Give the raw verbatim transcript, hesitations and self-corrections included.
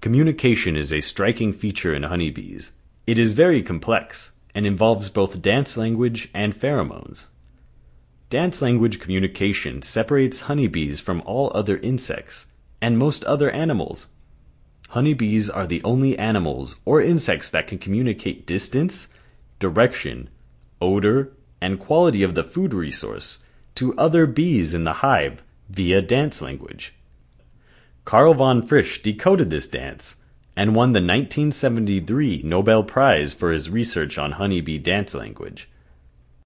Communication is a striking feature in honeybees. It is very complex and involves both dance language and pheromones. Dance language communication separates honeybees from all other insects and most other animals. Honeybees are the only animals or insects that can communicate distance, direction, odor, and quality of the food resource to other bees in the hive via dance language. Carl von Frisch decoded this dance and won the nineteen seventy-three Nobel Prize for his research on honeybee dance language.